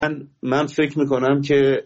من فکر میکنم که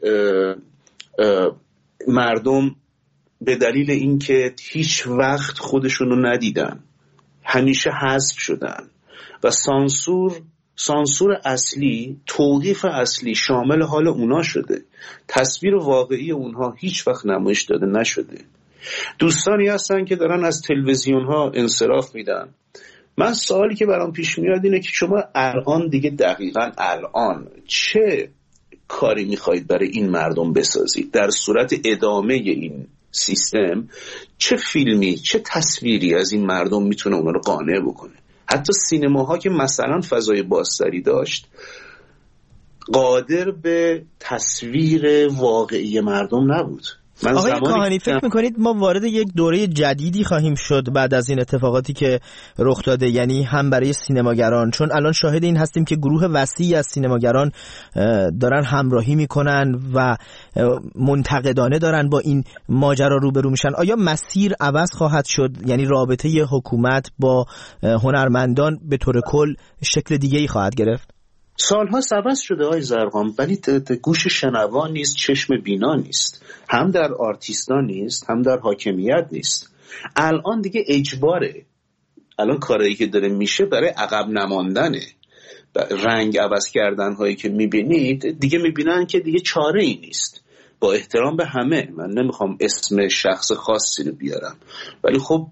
مردم به دلیل اینکه هیچ وقت خودشونو ندیدن، همیشه حذف شدن و سانسور اصلی، توقیف اصلی شامل حال اونا شده. تصویر واقعی اونها هیچ وقت نمایش داده نشده. دوستانی هستن که دارن از تلویزیون ها انصراف میدن. من سوالی که برام پیش میاد اینه که شما الان دیگه دقیقاً الان چه کاری میخواید برای این مردم بسازید؟ در صورت ادامه این سیستم چه فیلمی، چه تصویری از این مردم میتونه اونا رو قانع بکنه؟ حتی سینماها که مثلا فضای بازتری داشت قادر به تصویر واقعی مردم نبود. آقای کاهنی فکر میکنید ما وارد یک دوره جدیدی خواهیم شد بعد از این اتفاقاتی که رخ داده؟ یعنی هم برای سینماگران، چون الان شاهد این هستیم که گروه وسیعی از سینماگران دارن همراهی میکنن و منتقدانه دارن با این ماجرا روبرو میشن. آیا مسیر عوض خواهد شد؟ یعنی رابطه حکومت با هنرمندان به طور کل شکل دیگه‌ای خواهد گرفت؟ سالها عوض شده آقای زرقام، ولی گوش شنوا نیست، چشم بینا نیست، هم در آرتیستان نیست، هم در حاکمیت نیست. الان دیگه اجباره. الان کاری که داره میشه برای عقب نماندنه. رنگ عوض کردن هایی که میبینید دیگه میبینن که دیگه چاره ای نیست. با احترام به همه، من نمیخوام اسم شخص خاصی رو بیارم، ولی خب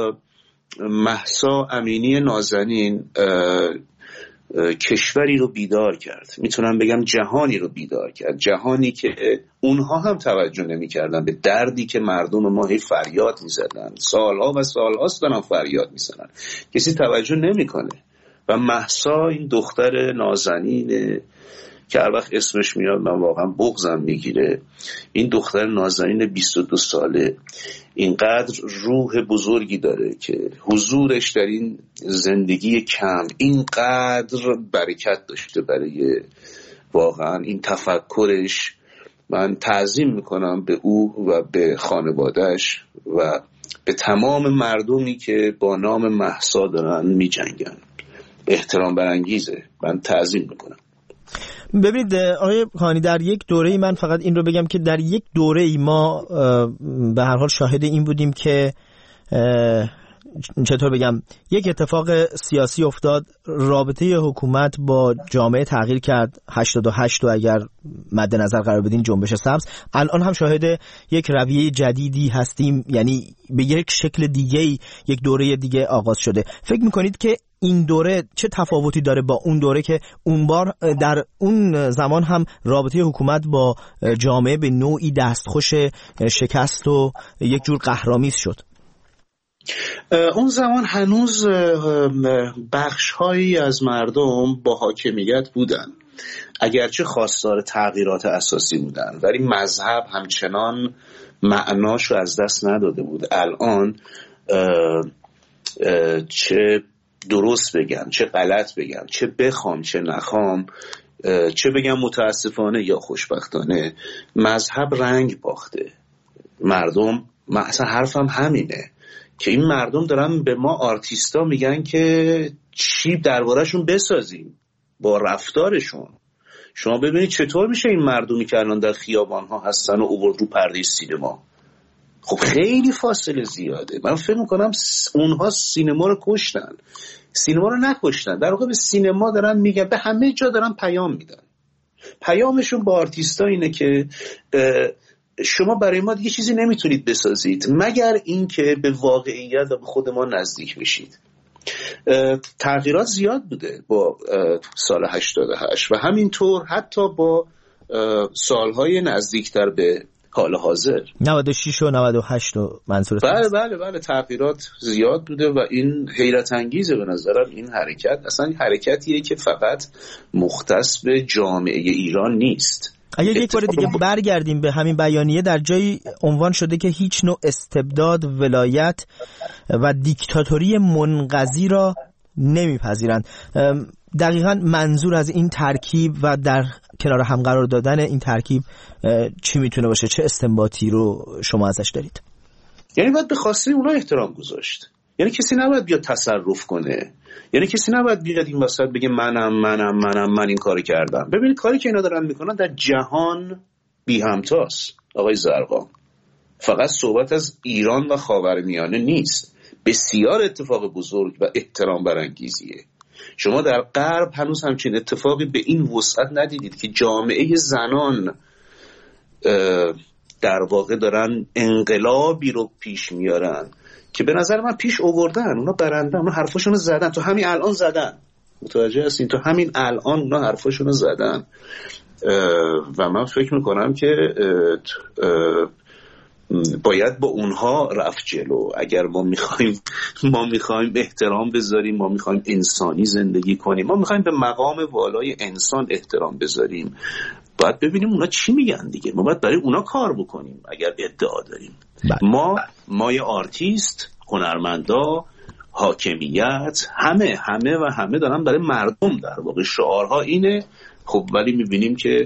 مهسا امینی نازنین کشوری رو بیدار کرد، میتونم بگم جهانی رو بیدار کرد، جهانی که اونها هم توجه نمی کردن به دردی که مردم ما هی فریاد میزدن، سالها و سالهاست دارن فریاد میزنن، کسی توجه نمیکنه. و مهسا این دختر نازنینه که هر وقت اسمش میاد من واقعا بغضم میگیره. این دختر نازنین 22 ساله اینقدر روح بزرگی داره که حضورش در این زندگی کم اینقدر برکت داشته برای واقعا این تفکرش. من تعظیم میکنم به او و به خانوادهش و به تمام مردمی که با نام مهسا دارن میجنگن. احترام برانگیزه، من تعظیم میکنم. ببینید آقای کاهنی، در یک دوره‌ای، من فقط این رو بگم که در یک دوره‌ای ما به هر حال شاهد این بودیم که چطور بگم، یک اتفاق سیاسی افتاد، رابطه حکومت با جامعه تغییر کرد. 88 رو اگر مد نظر قرار بدین جنبش سبز، الان هم شاهد یک رویه جدیدی هستیم، یعنی به یک شکل دیگه یک دوره دیگه آغاز شده. فکر میکنید که این دوره چه تفاوتی داره با اون دوره که اون بار در اون زمان هم رابطه حکومت با جامعه به نوعی دستخوش شکست و یک جور قهرآمیز شد؟ اون زمان هنوز بخش‌هایی از مردم با حاکمیت بودن، اگرچه خواستار تغییرات اساسی بودن، ولی مذهب همچنان معناشو از دست نداده بود. الان چه درست بگم، چه غلط بگم، چه بخوام چه نخوام، چه بگم متاسفانه یا خوشبختانه، مذهب رنگ باخته. مردم، مثلا حرفم همینه که این مردم دارن به ما آرتیستا میگن که چی درباره‌شون بسازیم با رفتارشون. شما ببینید چطور میشه این مردمی که الان در خیابان‌ها هستن و اوورد رو پرده سینما. خب خیلی فاصله زیاده. من فکر میکنم اونها سینما رو کشتن، سینما رو نکشتن. در واقع به سینما دارن میگن، به همه جا دارن پیام میدن. پیامشون با آرتیستا اینه که شما برای ما دیگه چیزی نمیتونید بسازید مگر این که به واقعیت و به خود ما نزدیک بشید. تغییرات زیاد بوده با سال 88 و همینطور حتی با سالهای نزدیکتر به حال حاضر 96 و 98 و منصورت. بله تغییرات زیاد بوده و این حیرت انگیزه به نظرم. این حرکت اصلا حرکتیه که فقط مختص به جامعه ایران نیست. اگه یک بار دیگه برگردیم به همین بیانیه، در جایی عنوان شده که هیچ نوع استبداد، ولایت و دیکتاتوری منقضی را نمیپذیرند. دقیقاً منظور از این ترکیب و در کنار هم قرار دادن این ترکیب چی میتونه باشه؟ چه استنباطی رو شما ازش دارید؟ یعنی باید به خواسته اونا احترام گذاشت. یعنی کسی نباید بیاد تصرف کنه، یعنی کسی نباید بیاد این وسط بگه من این کاری کردم. ببینید کاری که اینا دارن میکنن در جهان بی همتاست آقای زرقا. فقط صحبت از ایران و خاورمیانه نیست، بسیار اتفاق بزرگ و احترام برانگیزیه. شما در غرب هنوز همچین اتفاقی به این وسعت ندیدید که جامعه زنان در واقع دارن انقلابی رو پیش میارن که به نظر من پیش آوردن. اونا برندن، اونا حرفاشونو زدن، تو همین الان زدن، متوجه هستین؟ تو همین الان اونا حرفاشونو زدن و من فکر میکنم که باید با اونها رفت جلو. اگر ما میخوایم احترام بذاریم، ما میخوایم انسانی زندگی کنیم، ما میخوایم به مقام والای انسان احترام بذاریم، باید ببینیم اونا چی میگن دیگه. ما باید برای اونا کار بکنیم اگر ادعا داریم. ما یه آرتیست، هنرمندا، حاکمیت، همه دارن برای مردم در واقع شعارها اینه. خب ولی میبینیم که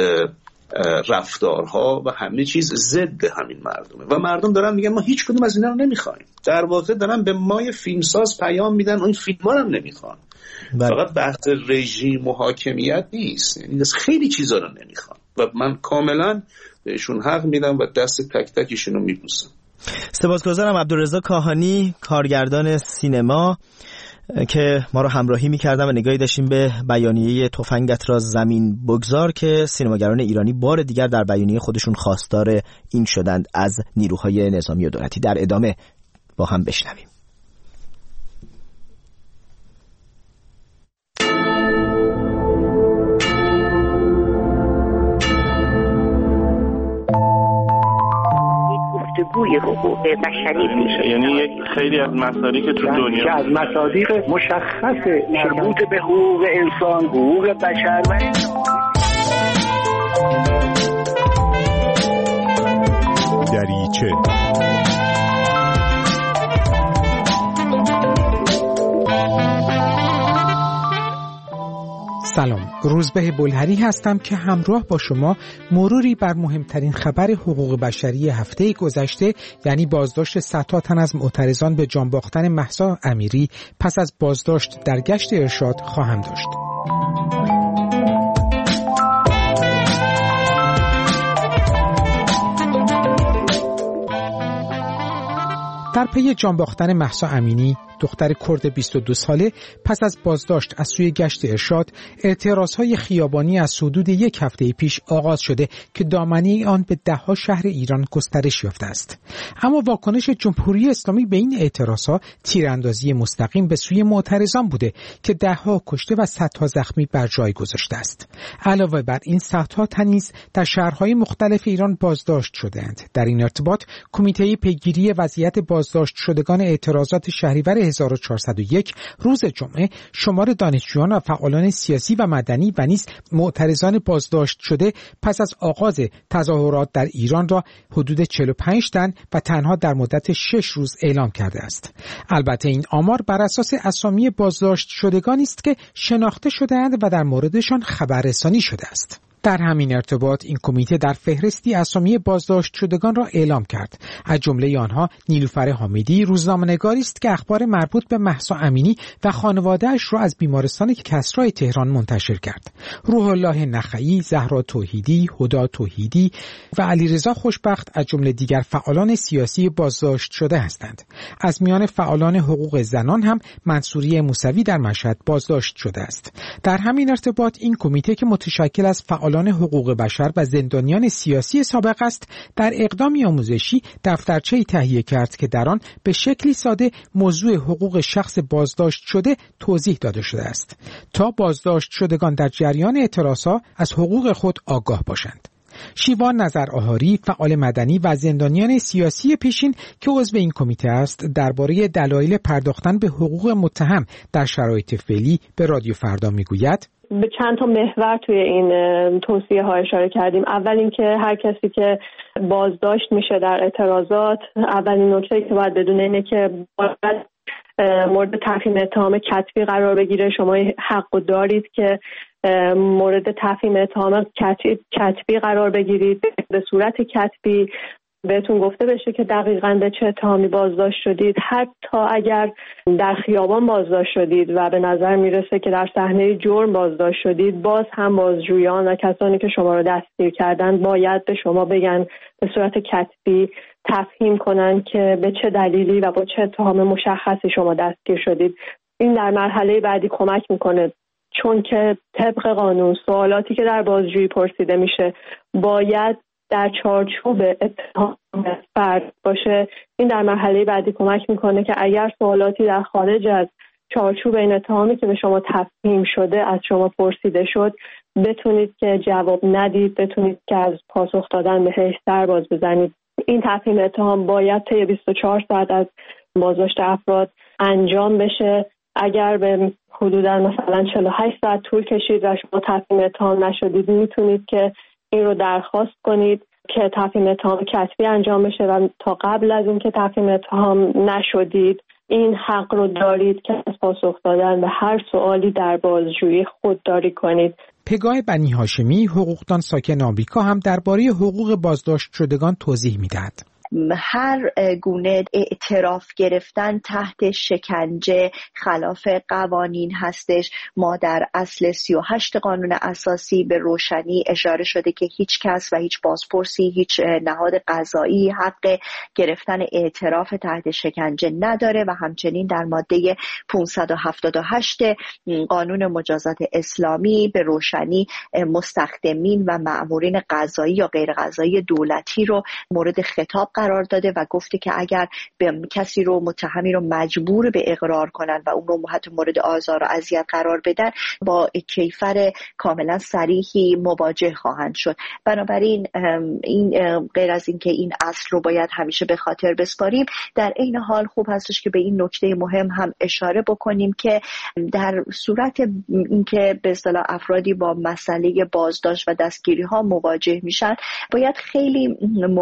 رفتارها و همه چیز ضد همین مردمه و مردم دارن میگن ما هیچ کدوم از اینا رو نمیخوایم. در واقع دارن به ما یه فیلمساز پیام میدن، اون فیلم‌ها رو هم نمیخوان. فقط بحث رژیم و حاکمیت نیست، یعنی خیلی چیزا رو نمیخوان و من کاملا بهشون حق میدم و دست تک تکشون رو میبوسم. سپاسگزارم عبدالرضا کاهانی، کارگردان سینما، که ما رو همراهی می‌کردن و نگاهی داشتیم به بیانیه تفنگت را زمین بگذار که سینماگران ایرانی بار دیگر در بیانیه خودشون خواستار این شدند از نیروهای نظامی و دولتی. در ادامه با هم بشنویم. گفتگوی حقوق بشری میشه، یعنی یک خیلی از مصادیق تو دنیا که از مصادیق مشخص مربوط به حقوق انسان، حقوق بشر و دریچه. سلام، روزبه بلهری هستم که همراه با شما مروری بر مهمترین خبر حقوق بشری هفته گذشته، یعنی بازداشت صدها تن از معترضان به جان باختن مهسا امیری پس از بازداشت در گشت ارشاد خواهم داشت. در پی جان باختن مهسا امینی، دختر کرد 22 ساله، پس از بازداشت از سوی گشت ارشاد، اعتراضهای خیابانی از حدود یک هفته پیش آغاز شده که دامنه آن به ده‌ها شهر ایران گسترش یافته است. اما واکنش جمهوری اسلامی به این اعتراضها تیراندازی مستقیم به سوی معترضان بوده که ده‌ها کشته و صدها زخمی بر جای گذاشته است. علاوه بر این، صدها تن نیز در شهرهای مختلف ایران بازداشت شده‌اند. در این ارتباط کمیته پیگیری وضعیت بازداشت شدگان اعتراضات شهریور 1401 روز جمعه شمار دانشجویان و فعالان سیاسی و مدنی و نیز معترضان بازداشت شده پس از آغاز تظاهرات در ایران را حدود 45 تن و تنها در مدت 6 روز اعلام کرده است. البته این آمار بر اساس اسامی بازداشت شدگانی است که شناخته شده‌اند و در موردشان خبررسانی شده است. در همین ارتباط این کمیته در فهرستی اسامی بازداشت شدگان را اعلام کرد. از جمله آنها نیلوفر حامیدی، روزنامه‌نگاری است که اخبار مربوط به مهسا امینی و خانواده‌اش را از بیمارستان کسرای تهران منتشر کرد. روح الله نخعی، زهرا توحیدی، هدی توحیدی و علیرضا خوشبخت از جمله دیگر فعالان سیاسی بازداشت شده هستند. از میان فعالان حقوق زنان هم منصوری موسوی در مشهد بازداشت شده است. در همین ارتباط این کمیته که متشکل از فعالان حقوق بشر و زندانیان سیاسی سابق است، در اقدامی آموزشی دفترچه‌ای تهیه کرد که در آن به شکلی ساده موضوع حقوق شخص بازداشت شده توضیح داده شده است تا بازداشت شدگان در جریان اعتراضها از حقوق خود آگاه باشند. شیوان نظر آهاری، فعال مدنی و زندانیان سیاسی پیشین که عضو این کمیته است، درباره دلایل پرداختن به حقوق متهم در شرایط فعلی به رادیو فردا میگوید: به چند تا محور توی این توصیه ها اشاره کردیم. اول اینکه هر کسی که بازداشت میشه در اعتراضات، اولین نکته که باید بدونه اینه که باید مورد تفهیم اتهام کتبی قرار بگیره. شما حق دارید که مورد تفهیم اتهام کتبی قرار بگیرید، به صورت کتبی بهتون گفته بشه که دقیقاً به چه اتهامی بازداشت شدید. حتی اگر در خیابان بازداشت شدید و به نظر میرسه که در صحنه جرم بازداشت شدید، باز هم بازجویان و کسانی که شما رو دستگیر کردن باید به شما بگن به صورت کتبی، تفهیم کنن که به چه دلیلی و با چه اتهام مشخصی شما دستگیر شدید. این در مرحله بعدی کمک میکنه، چون که طبق قانون سوالاتی که در بازجویی پرسیده میشه باید در چارچوب اتهام فرد باشه. این در مرحله بعدی کمک میکنه که اگر سوالاتی در خارج از چارچوب این اتهامی که به شما تفهیم شده از شما پرسیده شد، بتونید که جواب ندید، بتونید که از پاسخ دادن بهش سر باز بزنید. این تفهیم اتهام باید طی 24 ساعت از بازداشت افراد انجام بشه. اگر به حدوداً مثلا 48 ساعت طول کشید و شما تفهیم اتهام نشدید، میتونید که این رو درخواست کنید که تفهیم اتهام کتبی انجام بشه و تا قبل از اینکه تفهیم اتهام نشدید این حق رو دارید که از پاسخ دادن به هر سوالی در بازجویی خودداری کنید. پگاه بنی هاشمی، حقوقدان ساکن آمریکا، هم درباره حقوق بازداشت شدگان توضیح می‌دهد. هر گونه اعتراف گرفتن تحت شکنجه خلاف قوانین هستش. ما در اصل 38 قانون اساسی به روشنی اشاره شده که هیچ کس و هیچ بازپرسی، هیچ نهاد قضایی حق گرفتن اعتراف تحت شکنجه نداره و همچنین در ماده 578 قانون مجازات اسلامی به روشنی مستخدمین و مأمورین قضایی یا غیر قضایی دولتی رو مورد خطاب قرار داده و گفته که اگر کسی رو متهمی رو مجبور به اقرار کنن و اون رو حتی مورد آزار و اذیت قرار بدن، با کیفر کاملا صریحی مواجه خواهند شد. بنابراین این غیر از این که این اصل رو باید همیشه به خاطر بسپاریم، در این حال خوب هستش که به این نکته مهم هم اشاره بکنیم که در صورت اینکه به اصطلاح افرادی با مسئله بازداشت و دستگیری ها مواجه میشن، باید خیلی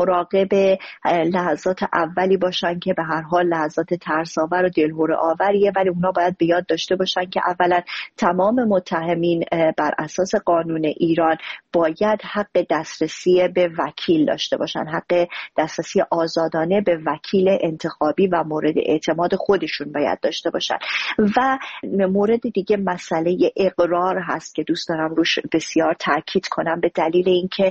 مراقب لحظات اولی باشن که به هر حال لحظات ترس‌آور و دلهره آوریه، ولی اونا باید به یاد داشته باشن که اولا تمام متهمین بر اساس قانون ایران باید حق دسترسی به وکیل داشته باشن، حق دسترسی آزادانه به وکیل انتخابی و مورد اعتماد خودشون باید داشته باشن. و مورد دیگه مسئله اقرار هست که دوست دارم روش بسیار تاکید کنم، به دلیل اینکه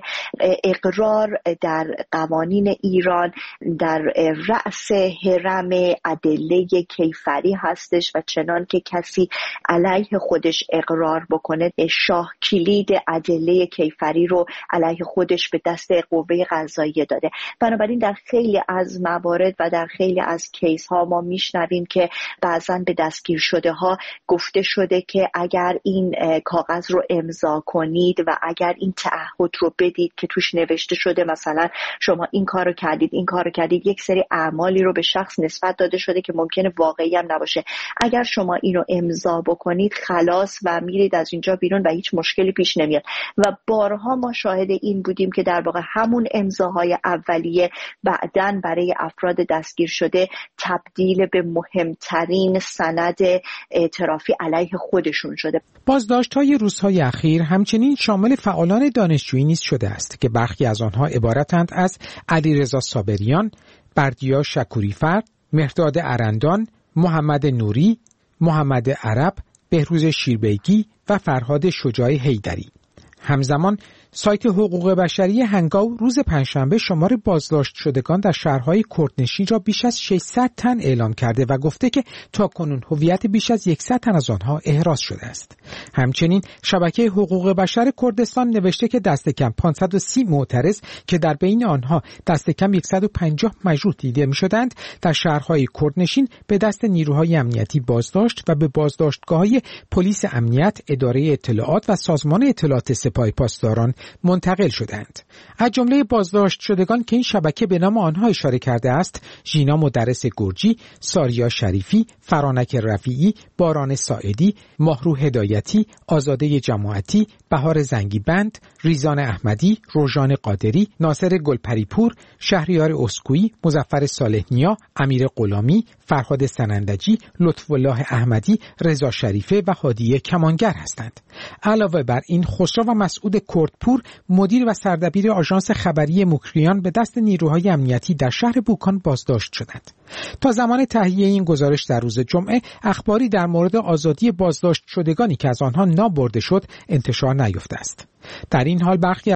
اقرار در قوانین ایران در رأس هرم ادله کیفری هستش و چنان که کسی علیه خودش اقرار بکنه، شاه کلید ادله کیفری رو علیه خودش به دست قوه قضاییه داده. بنابراین در خیلی از موارد و در خیلی از کیس ها ما میشنویم که بعضن به دستگیر شده ها گفته شده که اگر این کاغذ رو امضا کنید و اگر این تعهد رو بدید که توش نوشته شده مثلا شما این کارو کردید، این کارو کردید، یک سری اعمالی رو به شخص نسبت داده شده که ممکنه واقعی هم نباشه، اگر شما اینو امضا بکنید خلاص و میرید از اینجا بیرون و هیچ مشکلی پیش نمیاد. و بارها ما شاهد این بودیم که در واقع همون امضاهای اولیه بعداً برای افراد دستگیر شده تبدیل به مهمترین سند اعترافی علیه خودشون شده. بازداشت‌های روزهای اخیر همچنین شامل فعالان دانشجویی نیز شده است که برخی از آنها عبارتند از علیرضا صابریان، بردیا شکوری‌فر، مهرداد ارندان، محمد نوری، محمد عرب، بهروز شیربیگی و فرهاد شجاع حیدری. همزمان سایت حقوق بشری هنگاو روز پنجشنبه شمار بازداشت شدگان در شهرهای کردنشین را بیش از 600 تن اعلام کرده و گفته که تاکنون هویت بیش از 100 تن از آنها احراز شده است. همچنین شبکه حقوق بشر کردستان نوشته که دست کم 530 معترض که در بین آنها دست کم 150 مجروح دیده می‌شدند در شهرهای کردنشین به دست نیروهای امنیتی بازداشت و به بازداشتگاه‌های پلیس امنیت، اداره اطلاعات و سازمان اطلاعات سپاه پاسداران منتقل شدند. از جمله بازداشت شدگان که این شبکه به نام آنها اشاره کرده است، ژینا مدرس گرجی، ساریا شریفی، فرانک رفیعی، باران ساعدی، ماهرو هدایتی، آزاده جماعتی، بهار زنگیبند، ریزان احمدی، روژان قادری، ناصر گلپریپور، شهریار اسکویی، مظفر صالح‌نیا، امیر غلامی، فرهاد سنندجی، لطف الله احمدی، رضا شریفه و هادیه کمانگر هستند. علاوه بر این خسرو و مسعود کردپور مرور، مدیر و سردبیر آژانس خبری موکریان به دست نیروهای امنیتی در شهر بوکان بازداشت شدند. تا زمان تهیه این گزارش در روز جمعه اخباری در مورد آزادی بازداشت شدگانی که از آنها نام برده شد انتشار نیافته است. در این حال برخی